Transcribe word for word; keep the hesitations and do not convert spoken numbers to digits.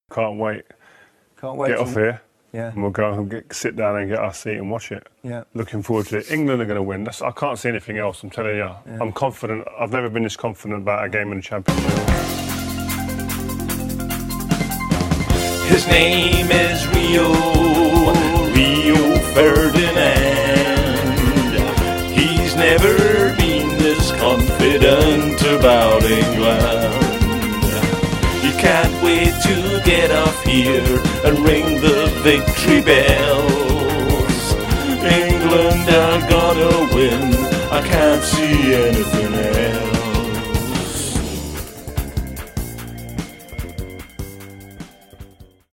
Can't wait. Can't wait. Get to, off here. Yeah. And we'll go and get, sit down and get our seat and watch it. Yeah. Looking forward to it. England are going to win. That's, I can't see anything else, I'm telling you. Yeah. I'm confident. I've never been this confident about a game in the Championship. His name is Rio, Rio Ferdinand. He's never been this confident about England. You can't wait to get off here and ring the victory bells. England are gonna win, I can't see anything else.